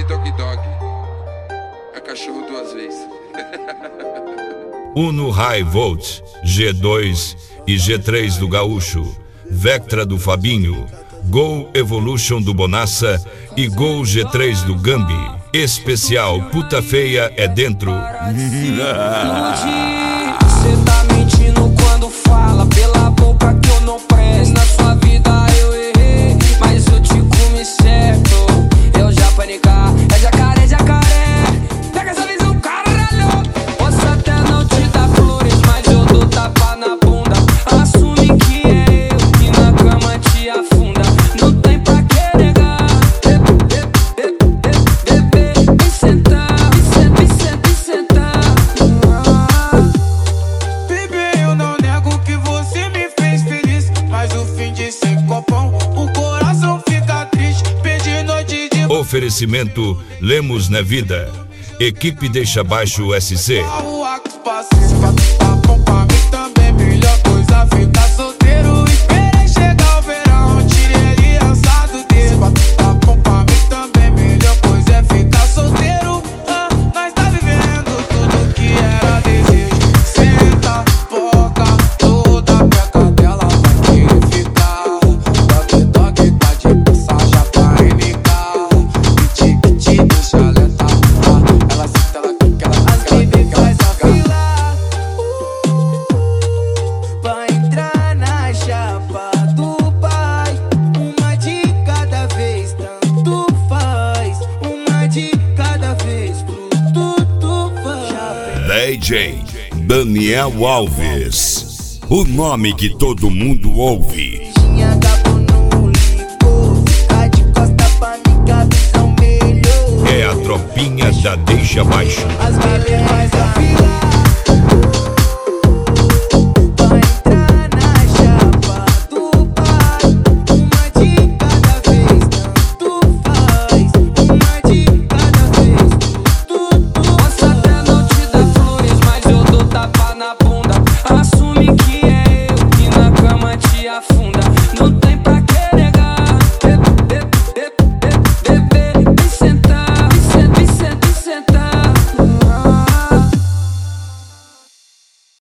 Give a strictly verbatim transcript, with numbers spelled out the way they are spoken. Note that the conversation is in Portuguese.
Dog Dog. É cachorro duas vezes. Uno High Volt, G dois e G três do Gaúcho, Vectra do Fabinho, Gol Evolution do Bonassa e Gol G três do Gambi. Especial Puta Feia é dentro. Cê tá mentindo quando fala pela boca que eu não presto. Na sua vida eu errei, mas eu te comi certo. Eu já panicar, é jacaré, jacaré. Pega essa visão, caralho. Posso até não te dar flores, mas eu dou tapa na bunda. Assume que é eu que na cama te afunda. Não tem pra que negar. Vem sentar, vem sentar, vem sentar. Bebê, eu não nego que você me fez feliz, mas o fim de sem copão, o coração fica triste. Perdi noite de Oferecimento Lemos na Vida. Equipe Deixa Baixo S C. rua que passei. Tá bom pra mim também, melhor coisa ficar solteiro. Esperei chegar o verão, tirei ele assado dele. Tá bom pra mim também, melhor coisa é ficar solteiro. Ah, nós tá vivendo tudo que era desejo. Senta, boca, toda a peca dela vai querer ficar. Dog Dog tá de passagem pra N K. Piti, piti, deixa ela entrar. Ela senta, ela quica, ela As quica, ela baby quica, ela faz a quica. fila pra entrar na chapa do pai. Uma de cada vez, tanto faz. Uma de cada vez, pro tudo faz. D J Daniel Alves, o nome que todo mundo ouve. Tinha cabo no licor, fica de costa pra mim que a visão melhor. É a tropinha da Deixa Baixo. As baby faz